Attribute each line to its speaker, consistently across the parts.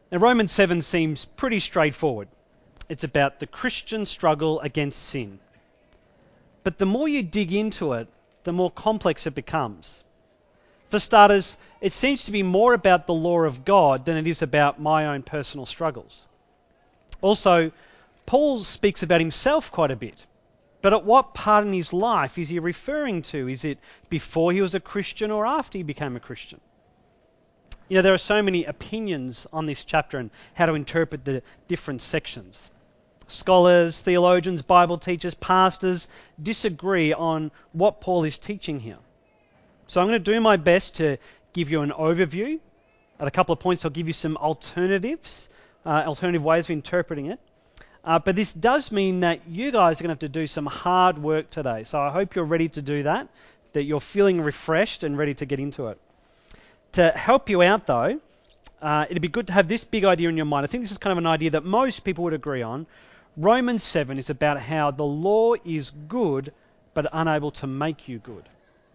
Speaker 1: Now, Romans 7 seems pretty straightforward. It's about the Christian struggle against sin. But the more you dig into it, the more complex it becomes. For starters, it seems to be more about the law of God than it is about my own personal struggles. Also, Paul speaks about himself quite a bit. But at what part in his life is he referring to? Is it before he was a Christian or after he became a Christian? You know, there are so many opinions on this chapter and how to interpret the different sections. Scholars, theologians, Bible teachers, pastors disagree on what Paul is teaching here. So I'm going to do my best to give you an overview. At a couple of points, I'll give you some alternative ways of interpreting it. But this does mean that you guys are going to have to do some hard work today. So I hope you're ready to do that you're feeling refreshed and ready to get into it. To help you out, though, it'd be good to have this big idea in your mind. I think this is kind of an idea that most people would agree on. Romans 7 is about how the law is good, but unable to make you good.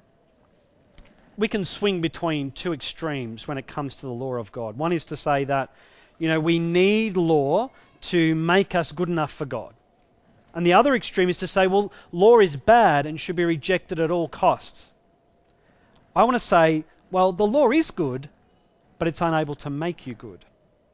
Speaker 1: We can swing between two extremes when it comes to the law of God. One is to say that, we need law to make us good enough for God. And the other extreme is to say, well, law is bad and should be rejected at all costs. I want to say, well, the law is good, but it's unable to make you good.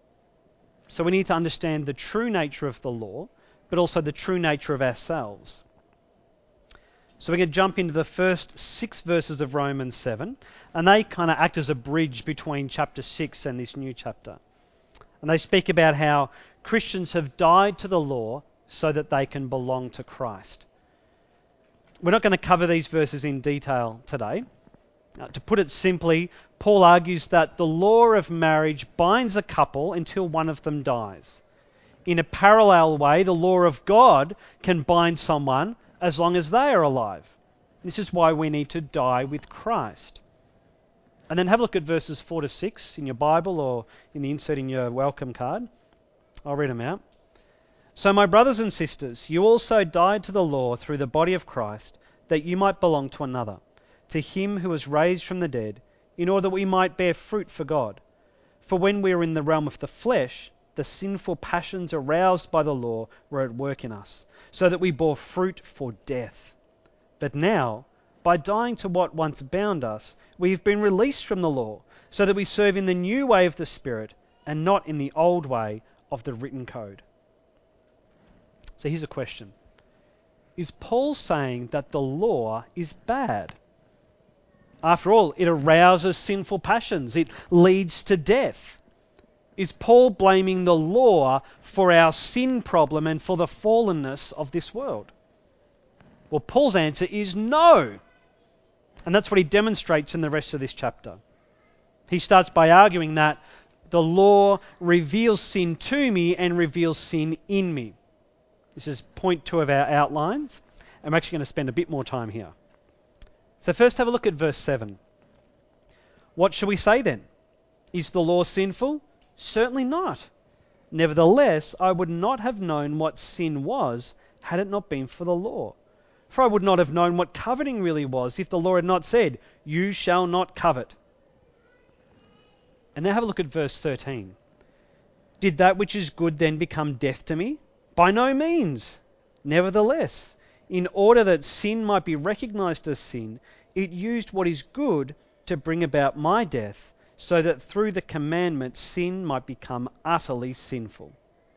Speaker 1: So we need to understand the true nature of the law, but also the true nature of ourselves. So we're going to jump into the first 6 verses of Romans 7, and they kind of act as a bridge between chapter 6 and this new chapter. And they speak about how Christians have died to the law so that they can belong to Christ. We're not going to cover these verses in detail today. To put it simply, Paul argues that the law of marriage binds a couple until one of them dies. In a parallel way, the law of God can bind someone as long as they are alive. This is why we need to die with Christ. And then have a look at verses 4 to 6 in your Bible or in the insert in your welcome card. I'll read them out. So my brothers and sisters, you also died to the law through the body of Christ, that you might belong to another, to him who was raised from the dead, in order that we might bear fruit for God. For when we were in the realm of the flesh, the sinful passions aroused by the law were at work in us, so that we bore fruit for death. But now, by dying to what once bound us, we have been released from the law, so that we serve in the new way of the Spirit, and not in the old way of the written code. So here's a question. Is Paul saying that the law is bad? After all, it arouses sinful passions. It leads to death. Is Paul blaming the law for our sin problem and for the fallenness of this world? Well, Paul's answer is no. And that's what he demonstrates in the rest of this chapter. He starts by arguing that the law reveals sin to me and reveals sin in me. This is point 2 of our outlines. I'm actually going to spend a bit more time here. So first have a look at verse 7. What shall we say then? Is the law sinful? Certainly not. Nevertheless, I would not have known what sin was had it not been for the law. For I would not have known what coveting really was if the law had not said, you shall not covet. And now have a look at verse 13. Did that which is good then become death to me? By no means. Nevertheless, in order that sin might be recognized as sin, it used what is good to bring about my death, so that through the commandment sin might become utterly sinful.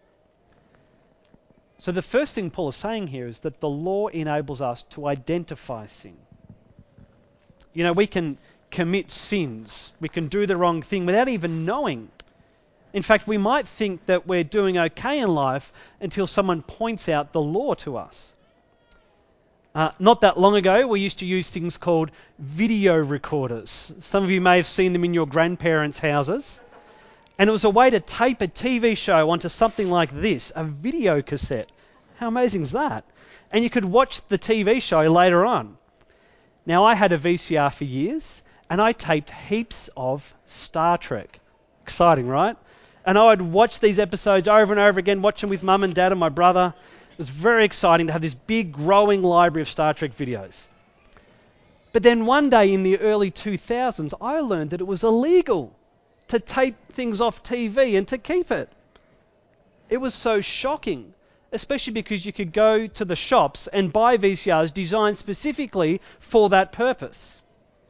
Speaker 1: So the first thing Paul is saying here is that the law enables us to identify sin. We can commit sins. We can do the wrong thing without even knowing. In fact, we might think that we're doing okay in life until someone points out the law to us. Not that long ago, we used to use things called video recorders. Some of you may have seen them in your grandparents' houses. And it was a way to tape a TV show onto something like this, a video cassette. How amazing is that? And you could watch the TV show later on. Now, I had a VCR for years, and I taped heaps of Star Trek. Exciting, right? And I would watch these episodes over and over again, watch them with mum and dad and my brother. It was very exciting to have this big growing library of Star Trek videos. But then one day in the early 2000s, I learned that it was illegal to tape things off TV and to keep it. It was so shocking, especially because you could go to the shops and buy VCRs designed specifically for that purpose.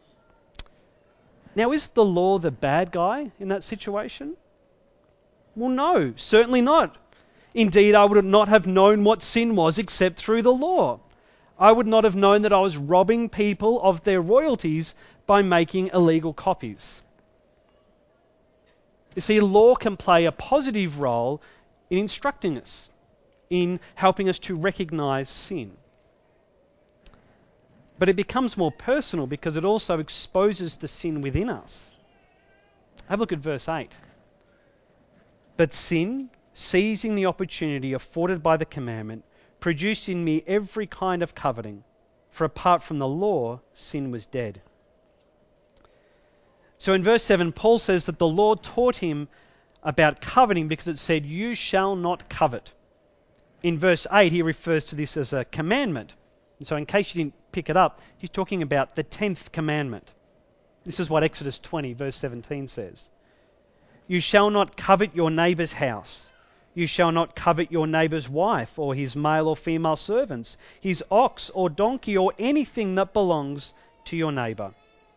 Speaker 1: Now, is the law the bad guy in that situation? Well, no, certainly not. Indeed, I would not have known what sin was except through the law. I would not have known that I was robbing people of their royalties by making illegal copies. You see, law can play a positive role in instructing us, in helping us to recognize sin. But it becomes more personal because it also exposes the sin within us. Have a look at verse 8. But sin, seizing the opportunity afforded by the commandment, produced in me every kind of coveting, for apart from the law, sin was dead. So in verse 7, Paul says that the law taught him about coveting because it said, you shall not covet. In verse 8, he refers to this as a commandment. And so in case you didn't pick it up, he's talking about the 10th commandment. This is what Exodus 20, verse 17 says. You shall not covet your neighbour's house. You shall not covet your neighbour's wife or his male or female servants, his ox or donkey or anything that belongs to your neighbour.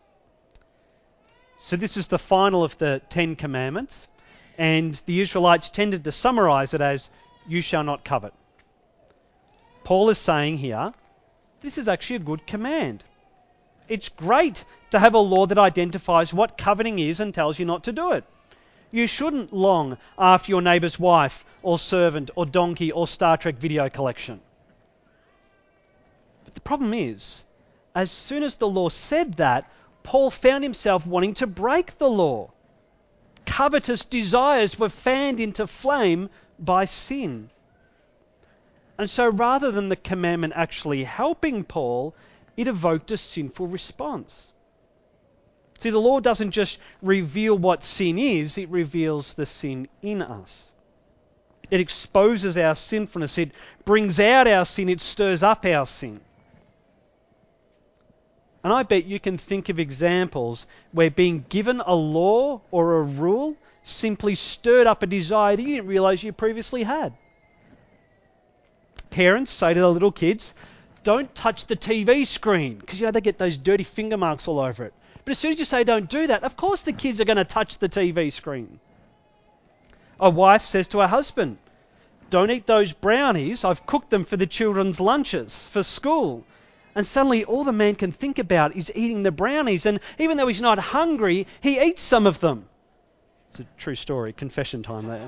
Speaker 1: So this is the final of the 10 commandments, and the Israelites tended to summarize it as, you shall not covet. Paul is saying here, this is actually a good command. It's great to have a law that identifies what coveting is and tells you not to do it. You shouldn't long after your neighbour's wife or servant or donkey or Star Trek video collection. But the problem is, as soon as the law said that, Paul found himself wanting to break the law. Covetous desires were fanned into flame by sin. And so rather than the commandment actually helping Paul, it evoked a sinful response. See, the law doesn't just reveal what sin is, it reveals the sin in us. It exposes our sinfulness, it brings out our sin, it stirs up our sin. And I bet you can think of examples where being given a law or a rule simply stirred up a desire that you didn't realize you previously had. Parents say to their little kids, don't touch the TV screen, because they get those dirty finger marks all over it. But as soon as you say don't do that, of course the kids are going to touch the TV screen. A wife says to her husband, don't eat those brownies, I've cooked them for the children's lunches for school. And suddenly all the man can think about is eating the brownies, and even though he's not hungry, he eats some of them. It's a true story, confession time there.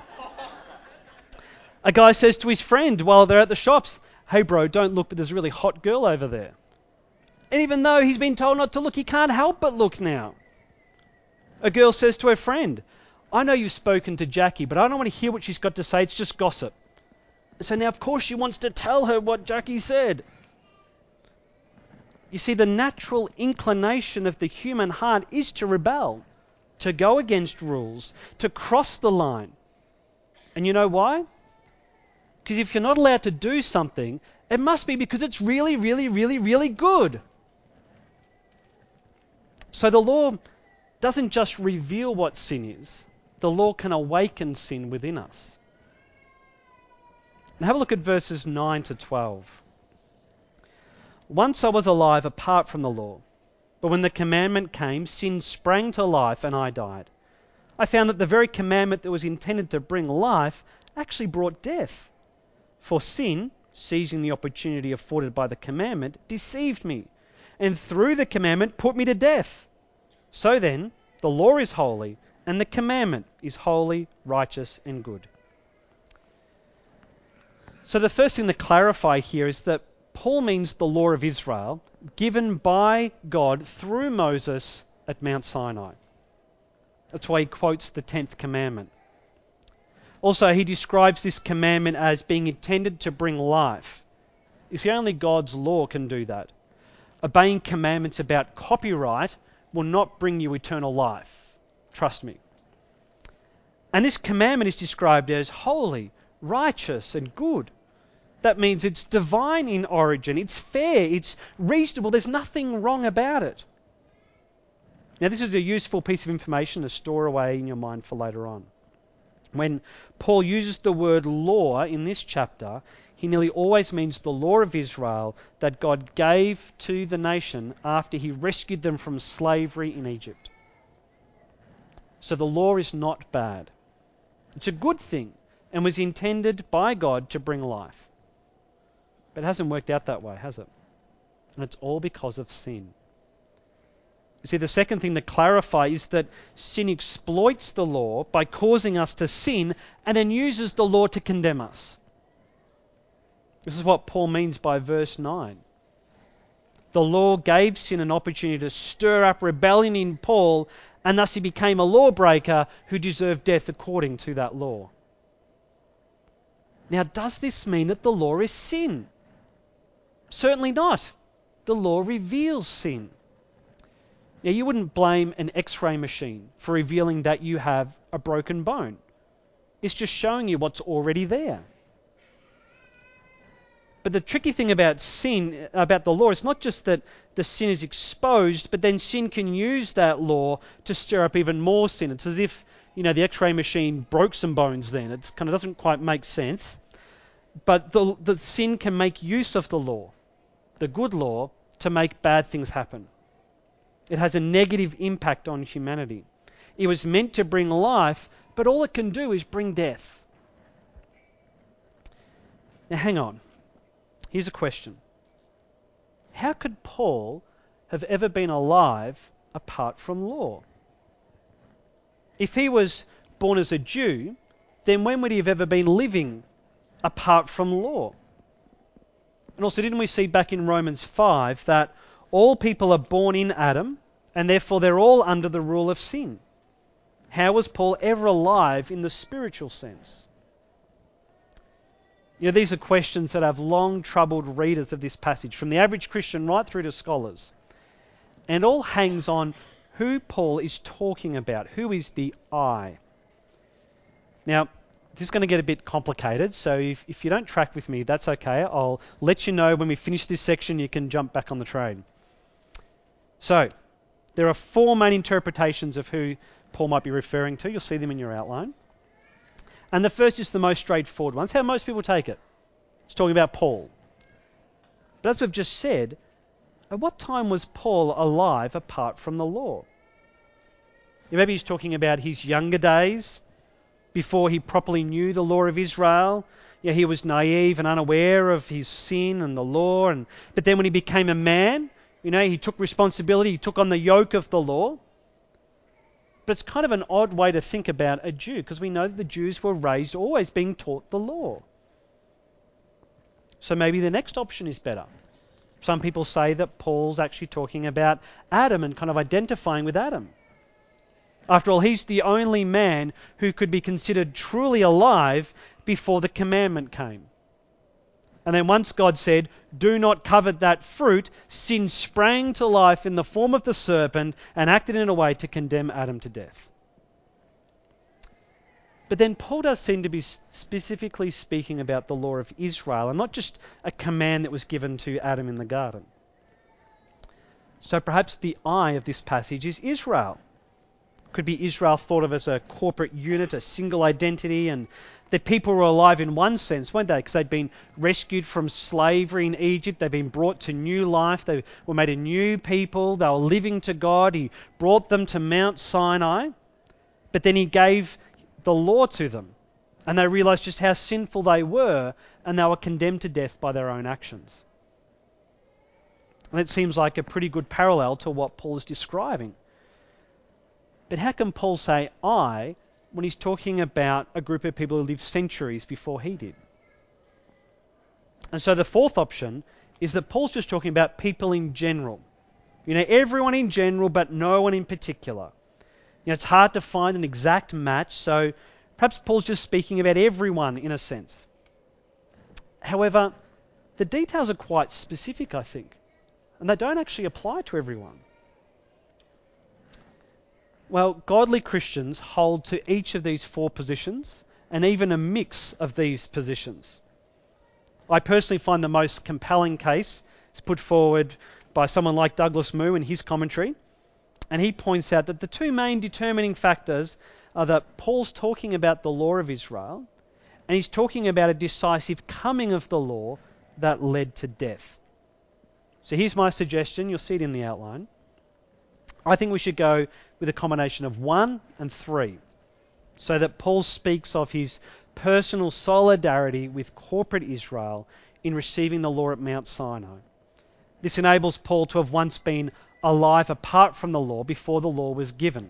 Speaker 1: A guy says to his friend while they're at the shops, hey bro, don't look, but there's a really hot girl over there. And even though he's been told not to look, he can't help but look now. A girl says to her friend, I know you've spoken to Jackie, but I don't want to hear what she's got to say, it's just gossip. So now of course she wants to tell her what Jackie said. You see, the natural inclination of the human heart is to rebel, to go against rules, to cross the line. And you know why? Because if you're not allowed to do something, it must be because it's really, really, really, really good. So the law doesn't just reveal what sin is. The law can awaken sin within us. Now have a look at verses 9 to 12. Once I was alive apart from the law, but when the commandment came, sin sprang to life and I died. I found that the very commandment that was intended to bring life actually brought death. For sin, seizing the opportunity afforded by the commandment, deceived me, and through the commandment put me to death. So then, the law is holy, and the commandment is holy, righteous, and good. So the first thing to clarify here is that Paul means the law of Israel, given by God through Moses at Mount Sinai. That's why he quotes the 10th commandment. Also, he describes this commandment as being intended to bring life. You see, only God's law can do that. Obeying commandments about copyright will not bring you eternal life. Trust me. And this commandment is described as holy, righteous, and good. That means it's divine in origin, it's fair, it's reasonable, there's nothing wrong about it. Now, this is a useful piece of information to store away in your mind for later on. When Paul uses the word law in this chapter, he nearly always means the law of Israel that God gave to the nation after he rescued them from slavery in Egypt. So the law is not bad. It's a good thing and was intended by God to bring life. But it hasn't worked out that way, has it? And it's all because of sin. You see, the second thing to clarify is that sin exploits the law by causing us to sin and then uses the law to condemn us. This is what Paul means by verse 9. The law gave sin an opportunity to stir up rebellion in Paul, and thus he became a lawbreaker who deserved death according to that law. Now, does this mean that the law is sin? Certainly not. The law reveals sin. Now, you wouldn't blame an X-ray machine for revealing that you have a broken bone. It's just showing you what's already there. But the tricky thing about sin, about the law, is not just that the sin is exposed, but then sin can use that law to stir up even more sin. It's as if, the X-ray machine broke some bones then. It kind of doesn't quite make sense. But the sin can make use of the law, the good law, to make bad things happen. It has a negative impact on humanity. It was meant to bring life, but all it can do is bring death. Now hang on. Here's a question. How could Paul have ever been alive apart from law? If he was born as a Jew, then when would he have ever been living apart from law? And also, didn't we see back in Romans 5 that all people are born in Adam, and therefore they're all under the rule of sin? How was Paul ever alive in the spiritual sense? These are questions that have long troubled readers of this passage, from the average Christian right through to scholars. And all hangs on who Paul is talking about. Who is the I? Now, this is going to get a bit complicated, so if you don't track with me, that's okay. I'll let you know when we finish this section, you can jump back on the train. So, there are four main interpretations of who Paul might be referring to. You'll see them in your outline. And the first is the most straightforward one. It's how most people take it. It's talking about Paul. But as we've just said, at what time was Paul alive apart from the law? Maybe he's talking about his younger days, before he properly knew the law of Israel. He was naive and unaware of his sin and the law. But then when he became a man, he took responsibility, he took on the yoke of the law. But it's kind of an odd way to think about a Jew, because we know that the Jews were raised always being taught the law. So maybe the next option is better. Some people say that Paul's actually talking about Adam and kind of identifying with Adam. After all, he's the only man who could be considered truly alive before the commandment came. And then once God said, do not covet that fruit, sin sprang to life in the form of the serpent and acted in a way to condemn Adam to death. But then Paul does seem to be specifically speaking about the law of Israel and not just a command that was given to Adam in the garden. So perhaps the I of this passage is Israel. Could be Israel thought of as a corporate unit, a single identity, and the people were alive in one sense, weren't they? Because they'd been rescued from slavery in Egypt. They'd been brought to new life. They were made a new people. They were living to God. He brought them to Mount Sinai. But then he gave the law to them. And they realized just how sinful they were, and they were condemned to death by their own actions. And it seems like a pretty good parallel to what Paul is describing. But how can Paul say I when he's talking about a group of people who lived centuries before he did? And so the fourth option is that Paul's just talking about people in general. Everyone in general, but no one in particular. It's hard to find an exact match, so perhaps Paul's just speaking about everyone in a sense. However, the details are quite specific, I think, and they don't actually apply to everyone. Well, godly Christians hold to each of these four positions and even a mix of these positions. I personally find the most compelling case is put forward by someone like Douglas Moo in his commentary. And he points out that the two main determining factors are that Paul's talking about the law of Israel, and he's talking about a decisive coming of the law that led to death. So here's my suggestion. You'll see it in the outline. I think we should go with a combination of 1 and 3, so that Paul speaks of his personal solidarity with corporate Israel in receiving the law at Mount Sinai. This enables Paul to have once been alive apart from the law before the law was given.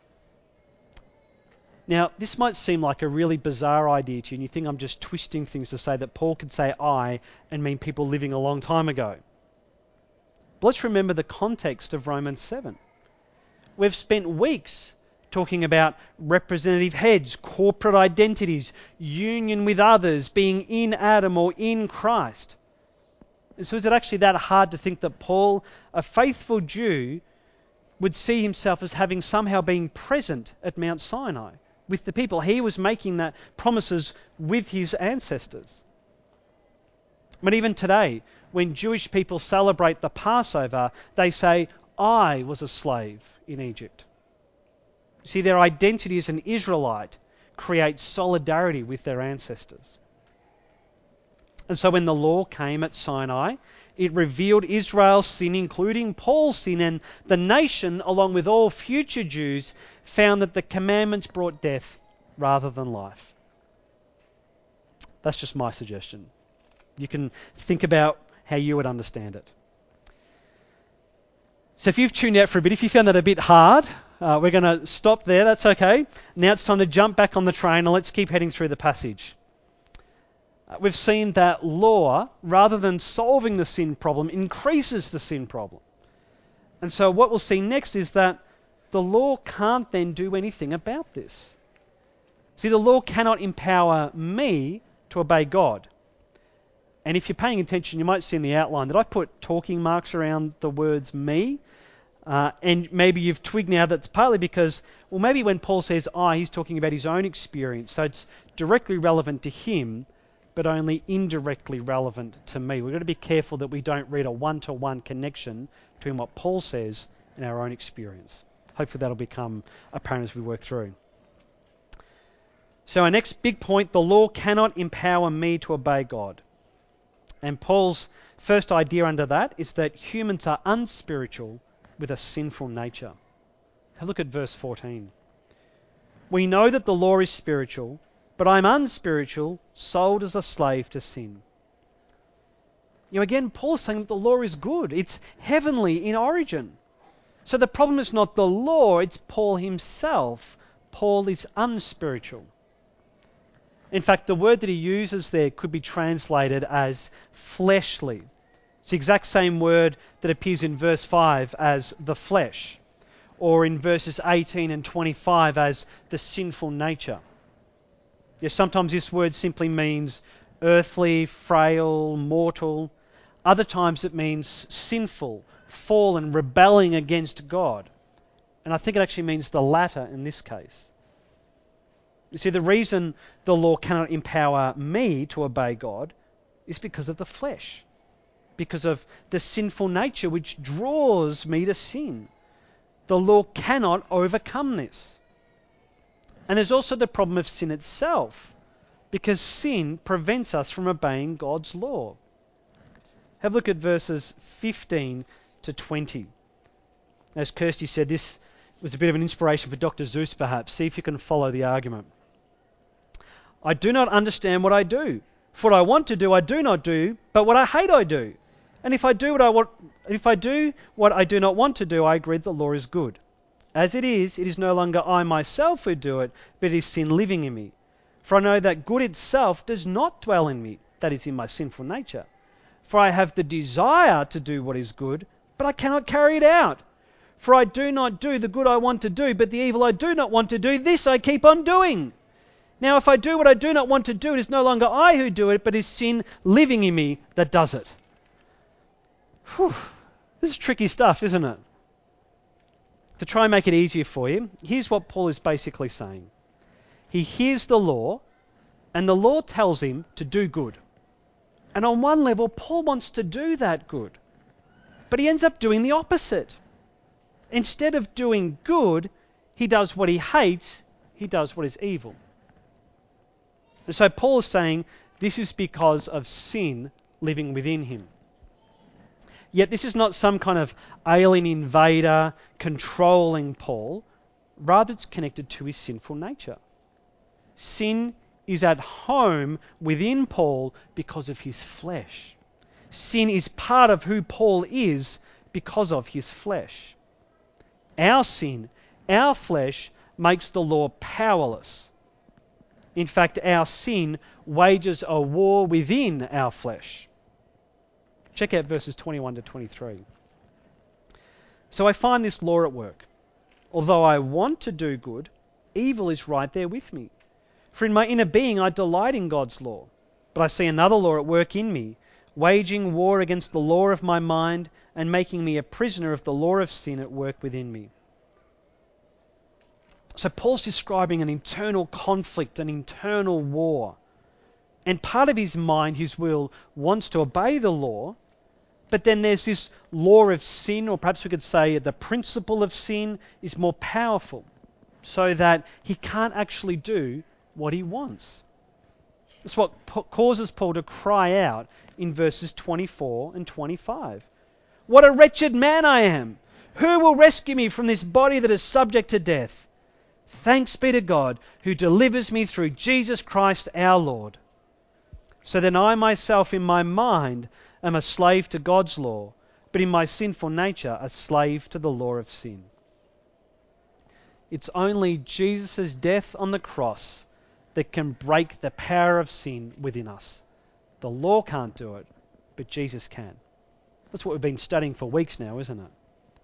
Speaker 1: Now, this might seem like a really bizarre idea to you, and you think I'm just twisting things to say that Paul could say I and mean people living a long time ago. But let's remember the context of Romans 7. We've spent weeks talking about representative heads, corporate identities, union with others, being in Adam or in Christ. And so is it actually that hard to think that Paul, a faithful Jew, would see himself as having somehow been present at Mount Sinai with the people? He was making that promises with his ancestors. But even today, when Jewish people celebrate the Passover, they say, I was a slave in Egypt. See, their identity as an Israelite creates solidarity with their ancestors. And so when the law came at Sinai, it revealed Israel's sin, including Paul's sin, and the nation, along with all future Jews, found that the commandments brought death rather than life. That's just my suggestion. You can think about how you would understand it. So if you've tuned out for a bit, if you found that a bit hard, we're going to stop there. That's okay. Now it's time to jump back on the train and let's keep heading through the passage. We've seen that law, rather than solving the sin problem, increases the sin problem. And so what we'll see next is that the law can't then do anything about this. See, the law cannot empower me to obey God. And if you're paying attention, you might see in the outline that I've put talking marks around the words me. And maybe you've twigged now that's partly because, well, maybe when Paul says I, he's talking about his own experience. So it's directly relevant to him, but only indirectly relevant to me. We've got to be careful that we don't read a one-to-one connection between what Paul says and our own experience. Hopefully that'll become apparent as we work through. So our next big point, the law cannot empower me to obey God. And Paul's first idea under that is that humans are unspiritual with a sinful nature. Have a look at verse 14. We know that the law is spiritual, but I'm unspiritual, sold as a slave to sin. You know, again, Paul's saying that the law is good. It's heavenly in origin. So the problem is not the law, it's Paul himself. Paul is unspiritual. In fact, the word that he uses there could be translated as fleshly. It's the exact same word that appears in verse 5 as the flesh, or in verses 18 and 25 as the sinful nature. Yes, sometimes this word simply means earthly, frail, mortal. Other times it means sinful, fallen, rebelling against God. And I think it actually means the latter in this case. You see, the reason the law cannot empower me to obey God is because of the flesh, because of the sinful nature which draws me to sin. The law cannot overcome this. And there's also the problem of sin itself, because sin prevents us from obeying God's law. Have a look at verses 15 to 20. As Kirsty said, this was a bit of an inspiration for Dr. Zeus perhaps. See if you can follow the argument. I do not understand what I do. For what I want to do, I do not do, but what I hate I do. And if I do what I do not want to do, I agree that the law is good. As it is no longer I myself who do it, but it is sin living in me. For I know that good itself does not dwell in me, that is in my sinful nature. For I have the desire to do what is good, but I cannot carry it out. For I do not do the good I want to do, but the evil I do not want to do, this I keep on doing. Now if I do what I do not want to do, it is no longer I who do it, but it is sin living in me that does it. Whew. This is tricky stuff, isn't it? To try and make it easier for you, here's what Paul is basically saying. He hears the law, and the law tells him to do good. And on one level, Paul wants to do that good. But he ends up doing the opposite. Instead of doing good, he does what he hates, he does what is evil. And so Paul is saying this is because of sin living within him. Yet this is not some kind of alien invader controlling Paul. Rather, it's connected to his sinful nature. Sin is at home within Paul because of his flesh. Sin is part of who Paul is because of his flesh. Our sin, our flesh, makes the law powerless. In fact, our sin wages a war within our flesh. Check out verses 21 to 23. So I find this law at work. Although I want to do good, evil is right there with me. For in my inner being I delight in God's law. But I see another law at work in me, waging war against the law of my mind and making me a prisoner of the law of sin at work within me. So Paul's describing an internal conflict, an internal war. And part of his mind, his will, wants to obey the law, but then there's this law of sin, or perhaps we could say the principle of sin is more powerful, so that he can't actually do what he wants. That's what causes Paul to cry out in verses 24 and 25. What a wretched man I am! Who will rescue me from this body that is subject to death? Thanks be to God who delivers me through Jesus Christ our Lord. So then I myself in my mind am a slave to God's law, but in my sinful nature a slave to the law of sin. It's only Jesus' death on the cross that can break the power of sin within us. The law can't do it, but Jesus can. That's what we've been studying for weeks now, isn't it?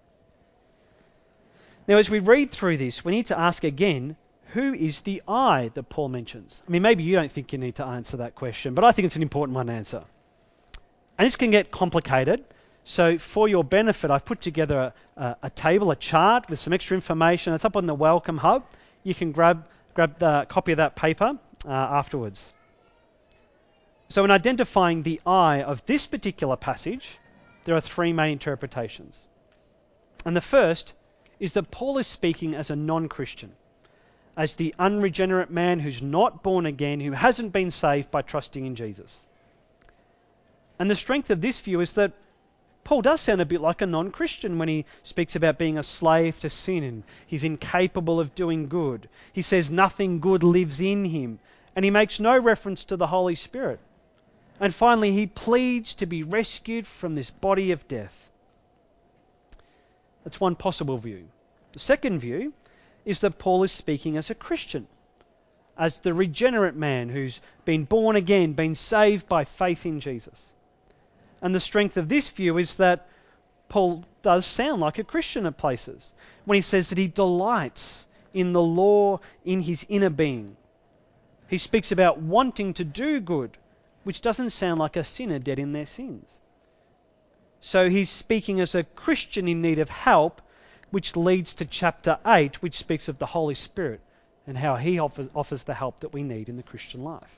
Speaker 1: Now, as we read through this, we need to ask again, who is the I that Paul mentions? I mean, maybe you don't think you need to answer that question, but I think it's an important one to answer. And this can get complicated. So for your benefit, I've put together a table, a chart with some extra information. It's up on the Welcome Hub. You can grab the copy of that paper afterwards. So in identifying the I of this particular passage, there are three main interpretations. And the first is that Paul is speaking as a non-Christian, as the unregenerate man who's not born again, who hasn't been saved by trusting in Jesus. And the strength of this view is that Paul does sound a bit like a non-Christian when he speaks about being a slave to sin and he's incapable of doing good. He says nothing good lives in him, and he makes no reference to the Holy Spirit. And finally, he pleads to be rescued from this body of death. That's one possible view. The second view is that Paul is speaking as a Christian, as the regenerate man who's been born again, been saved by faith in Jesus. And the strength of this view is that Paul does sound like a Christian at places when he says that he delights in the law in his inner being. He speaks about wanting to do good, which doesn't sound like a sinner dead in their sins. So he's speaking as a Christian in need of help, which leads to chapter 8, which speaks of the Holy Spirit and how he offers the help that we need in the Christian life.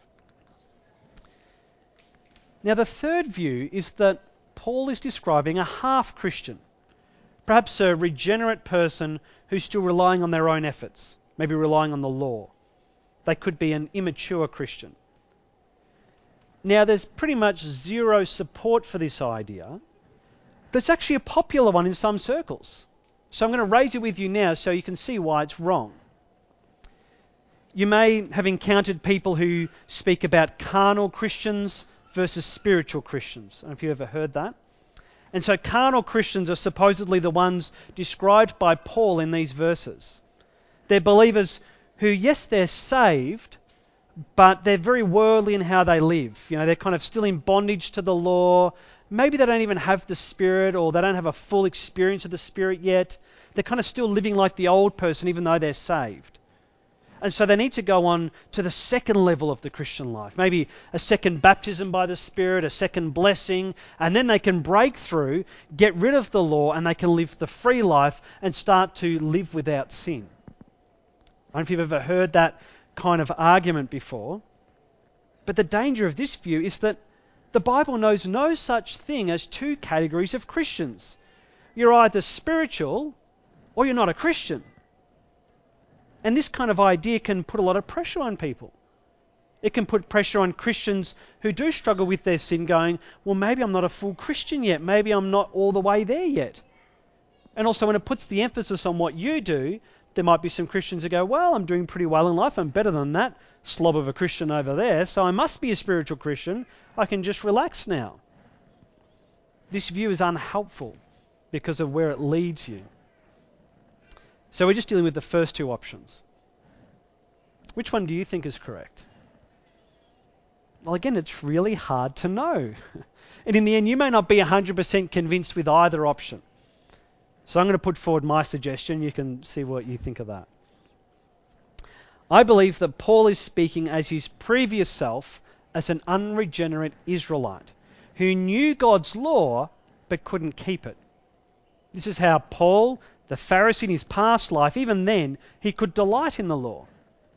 Speaker 1: Now, the third view is that Paul is describing a half-Christian, perhaps a regenerate person who's still relying on their own efforts, maybe relying on the law. They could be an immature Christian. Now, there's pretty much zero support for this idea, but it's actually a popular one in some circles. So I'm going to raise it with you now so you can see why it's wrong. You may have encountered people who speak about carnal Christians versus spiritual Christians. I don't know if you've ever heard that. And so carnal Christians are supposedly the ones described by Paul in these verses. They're believers who, yes, they're saved, but they're very worldly in how they live. You know, they're kind of still in bondage to the law. Maybe they don't even have the Spirit, or they don't have a full experience of the Spirit yet. They're kind of still living like the old person even though they're saved. And so they need to go on to the second level of the Christian life. Maybe a second baptism by the Spirit, a second blessing, and then they can break through, get rid of the law, and they can live the free life and start to live without sin. I don't know if you've ever heard that kind of argument before, but the danger of this view is that the Bible knows no such thing as two categories of Christians. You're either spiritual or you're not a Christian. And this kind of idea can put a lot of pressure on people. It can put pressure on Christians who do struggle with their sin, going, well, maybe I'm not a full Christian yet. Maybe I'm not all the way there yet. And also when it puts the emphasis on what you do, there might be some Christians who go, well, I'm doing pretty well in life. I'm better than that slob of a Christian over there, so I must be a spiritual Christian. I can just relax now. This view is unhelpful because of where it leads you. So we're just dealing with the first two options. Which one do you think is correct? Well, again, it's really hard to know. And in the end, you may not be 100% convinced with either option. So I'm going to put forward my suggestion. You can see what you think of that. I believe that Paul is speaking as his previous self, as an unregenerate Israelite who knew God's law but couldn't keep it. This is how Paul, the Pharisee in his past life, even then, he could delight in the law.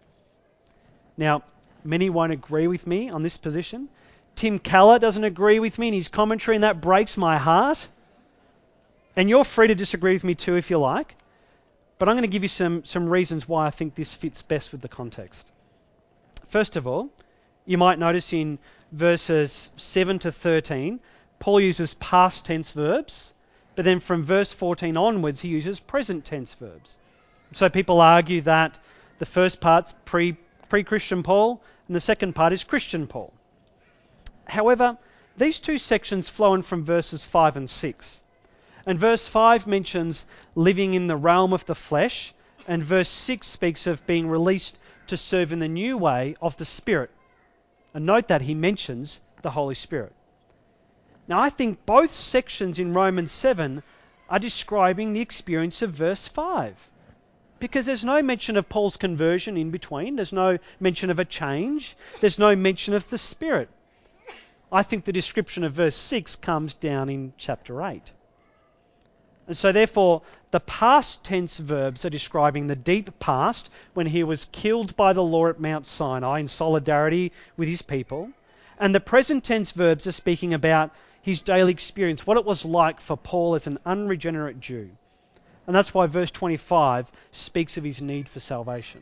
Speaker 1: Now, many won't agree with me on this position. Tim Keller doesn't agree with me in his commentary, and that breaks my heart. And you're free to disagree with me too if you like. But I'm going to give you some reasons why I think this fits best with the context. First of all, you might notice in verses 7 to 13, Paul uses past tense verbs, but then from verse 14 onwards, he uses present tense verbs. So people argue that the first part's pre-Christian Paul, and the second part is Christian Paul. However, these two sections flow in from verses 5 and 6. And verse 5 mentions living in the realm of the flesh, and verse 6 speaks of being released to serve in the new way of the Spirit. And note that he mentions the Holy Spirit. Now, I think both sections in Romans 7 are describing the experience of verse 5. Because there's no mention of Paul's conversion in between. There's no mention of a change. There's no mention of the Spirit. I think the description of verse 6 comes down in chapter 8. And so therefore, the past tense verbs are describing the deep past when he was killed by the law at Mount Sinai in solidarity with his people. And the present tense verbs are speaking about his daily experience, what it was like for Paul as an unregenerate Jew. And that's why verse 25 speaks of his need for salvation.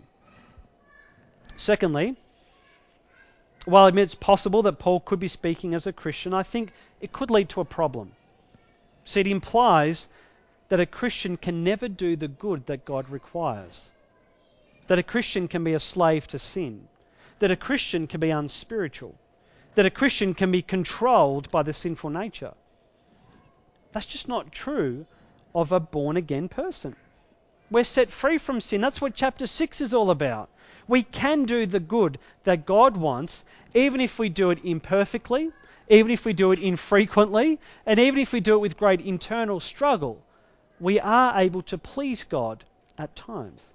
Speaker 1: Secondly, while I admit it's possible that Paul could be speaking as a Christian, I think it could lead to a problem. See, it implies that a Christian can never do the good that God requires. That a Christian can be a slave to sin. That a Christian can be unspiritual. That a Christian can be controlled by the sinful nature. That's just not true of a born-again person. We're set free from sin. That's what chapter 6 is all about. We can do the good that God wants, even if we do it imperfectly, even if we do it infrequently, and even if we do it with great internal struggle. We are able to please God at times.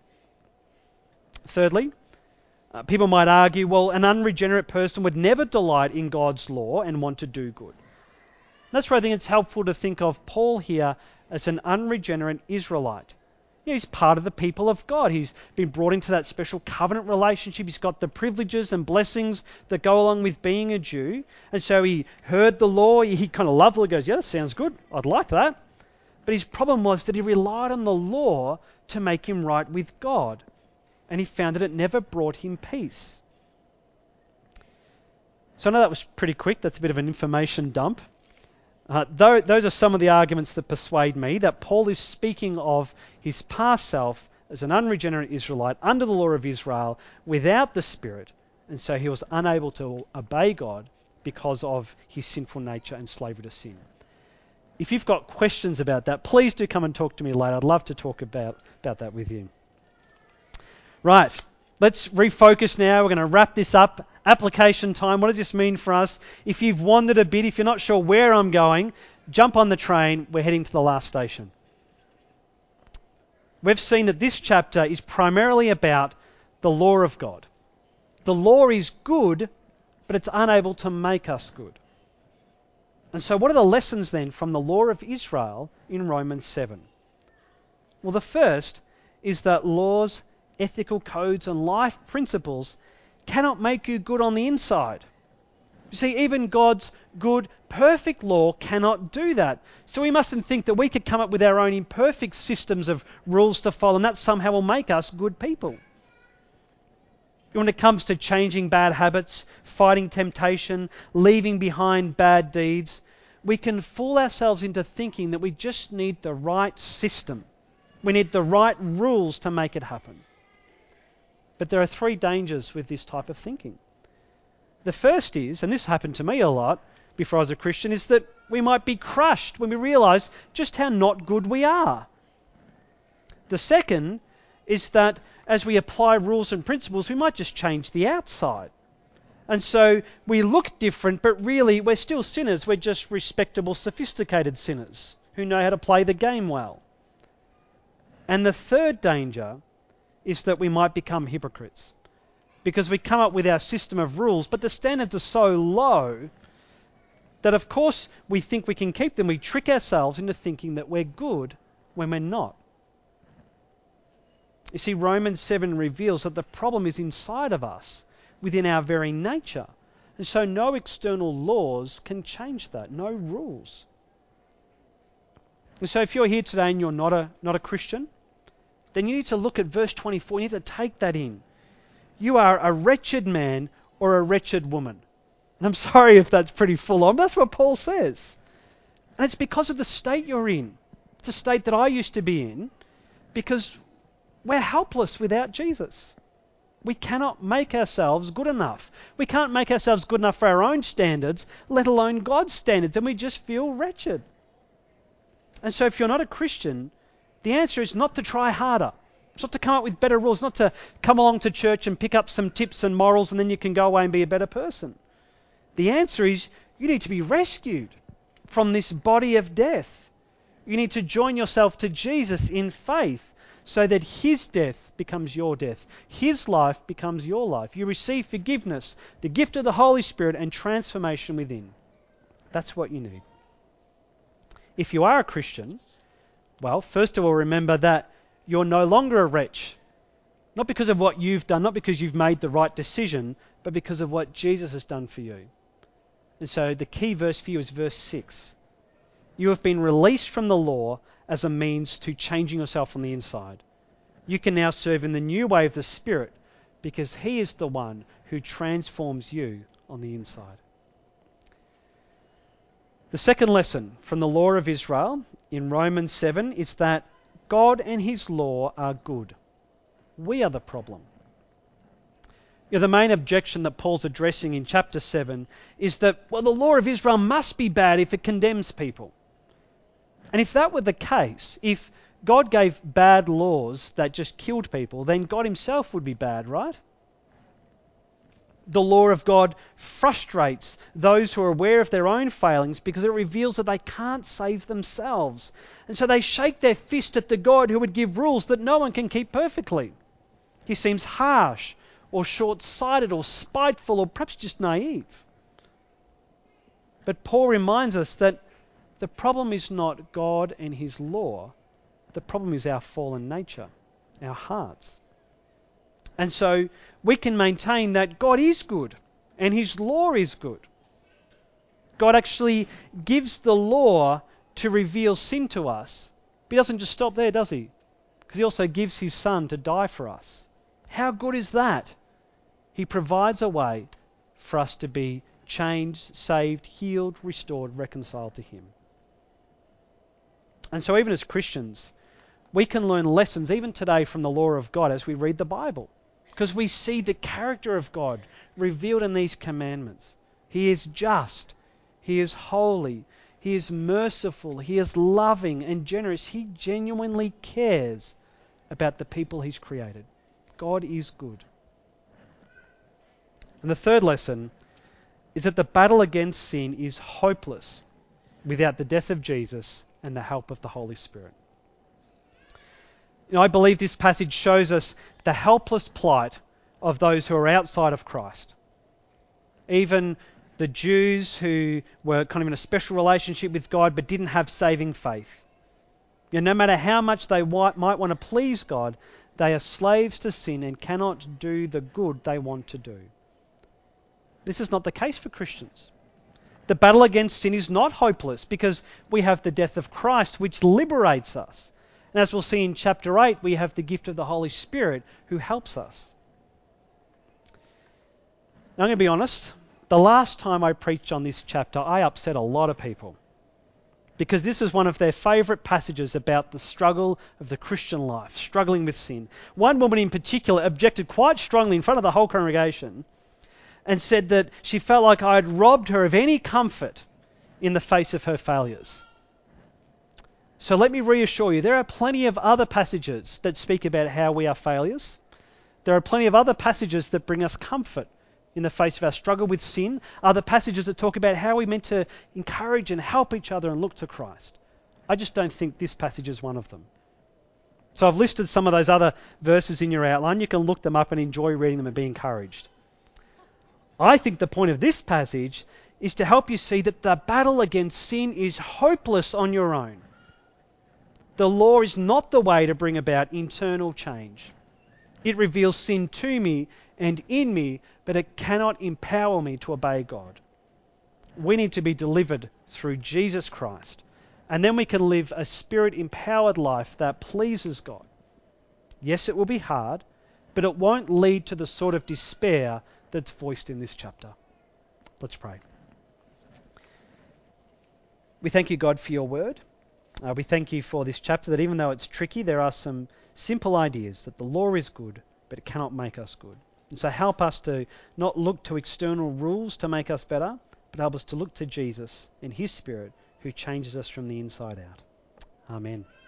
Speaker 1: Thirdly, people might argue, well, an unregenerate person would never delight in God's law and want to do good. That's where I think it's helpful to think of Paul here as an unregenerate Israelite. He's part of the people of God. He's been brought into that special covenant relationship. He's got the privileges and blessings that go along with being a Jew. And so he heard the law. He kind of loved it. He goes, yeah, that sounds good. I'd like that. But his problem was that he relied on the law to make him right with God. And he found that it never brought him peace. So I know that was pretty quick. That's a bit of an information dump. Those are some of the arguments that persuade me that Paul is speaking of his past self as an unregenerate Israelite under the law of Israel without the Spirit. And so he was unable to obey God because of his sinful nature and slavery to sin. If you've got questions about that, please do come and talk to me later. I'd love to talk about that with you. Right, let's refocus now. We're going to wrap this up. Application time. What does this mean for us? If you've wandered a bit, if you're not sure where I'm going, jump on the train. We're heading to the last station. We've seen that this chapter is primarily about the law of God. The law is good, but it's unable to make us good. And so what are the lessons then from the law of Israel in Romans 7? Well, the first is that laws, ethical codes, and life principles cannot make you good on the inside. You see, even God's good, perfect law cannot do that. So we mustn't think that we could come up with our own imperfect systems of rules to follow and that somehow will make us good people. When it comes to changing bad habits, fighting temptation, leaving behind bad deeds, we can fool ourselves into thinking that we just need the right system. We need the right rules to make it happen. But there are three dangers with this type of thinking. The first is, and this happened to me a lot before I was a Christian, is that we might be crushed when we realise just how not good we are. The second is that as we apply rules and principles, we might just change the outside. And so we look different, but really we're still sinners. We're just respectable, sophisticated sinners who know how to play the game well. And the third danger is that we might become hypocrites because we come up with our system of rules, but the standards are so low that of course we think we can keep them. We trick ourselves into thinking that we're good when we're not. You see, Romans 7 reveals that the problem is inside of us, within our very nature. And so no external laws can change that, no rules. And so if you're here today and you're not a Christian, then you need to look at verse 24. You need to take that in. You are a wretched man or a wretched woman. And I'm sorry if that's pretty full on. That's what Paul says. And it's because of the state you're in. It's a state that I used to be in because we're helpless without Jesus. We cannot make ourselves good enough. We can't make ourselves good enough for our own standards, let alone God's standards, and we just feel wretched. And so if you're not a Christian, the answer is not to try harder. It's not to come up with better rules, not to come along to church and pick up some tips and morals and then you can go away and be a better person. The answer is you need to be rescued from this body of death. You need to join yourself to Jesus in faith so that his death becomes your death. His life becomes your life. You receive forgiveness, the gift of the Holy Spirit, and transformation within. That's what you need. If you are a Christian, well, first of all, remember that you're no longer a wretch. Not because of what you've done, not because you've made the right decision, but because of what Jesus has done for you. And so the key verse for you is verse 6. You have been released from the law as a means to changing yourself from the inside. You can now serve in the new way of the Spirit because he is the one who transforms you on the inside. The second lesson from the law of Israel in Romans 7 is that God and his law are good. We are the problem. The main objection that Paul's addressing in chapter 7 is that, well, the law of Israel must be bad if it condemns people. And if that were the case, if God gave bad laws that just killed people, then God himself would be bad, right? The law of God frustrates those who are aware of their own failings because it reveals that they can't save themselves. And so they shake their fist at the God who would give rules that no one can keep perfectly. He seems harsh or short-sighted or spiteful or perhaps just naive. But Paul reminds us that the problem is not God and his law. The problem is our fallen nature, our hearts. And so we can maintain that God is good and his law is good. God actually gives the law to reveal sin to us. But he doesn't just stop there, does he? Because he also gives his son to die for us. How good is that? He provides a way for us to be changed, saved, healed, restored, reconciled to him. And so even as Christians, we can learn lessons even today from the law of God as we read the Bible. Because we see the character of God revealed in these commandments. He is just. He is holy. He is merciful. He is loving and generous. He genuinely cares about the people he's created. God is good. And the third lesson is that the battle against sin is hopeless without the death of Jesus and the help of the Holy Spirit. I believe this passage shows us the helpless plight of those who are outside of Christ. Even the Jews who were kind of in a special relationship with God but didn't have saving faith. No matter how much they might want to please God, they are slaves to sin and cannot do the good they want to do. This is not the case for Christians. The battle against sin is not hopeless because we have the death of Christ, which liberates us. And as we'll see in chapter 8, we have the gift of the Holy Spirit who helps us. Now, I'm going to be honest, the last time I preached on this chapter, I upset a lot of people because this is one of their favourite passages about the struggle of the Christian life, struggling with sin. One woman in particular objected quite strongly in front of the whole congregation and said that she felt like I had robbed her of any comfort in the face of her failures. So let me reassure you, there are plenty of other passages that speak about how we are failures. There are plenty of other passages that bring us comfort in the face of our struggle with sin. Other passages that talk about how we're meant to encourage and help each other and look to Christ. I just don't think this passage is one of them. So I've listed some of those other verses in your outline. You can look them up and enjoy reading them and be encouraged. I think the point of this passage is to help you see that the battle against sin is hopeless on your own. The law is not the way to bring about internal change. It reveals sin to me and in me, but it cannot empower me to obey God. We need to be delivered through Jesus Christ, and then we can live a Spirit-empowered life that pleases God. Yes, it will be hard, but it won't lead to the sort of despair that's voiced in this chapter. Let's pray. We thank you, God, for your word. We thank you for this chapter, that even though it's tricky, there are some simple ideas that the law is good, but it cannot make us good. And so help us to not look to external rules to make us better, but help us to look to Jesus and his Spirit who changes us from the inside out. Amen.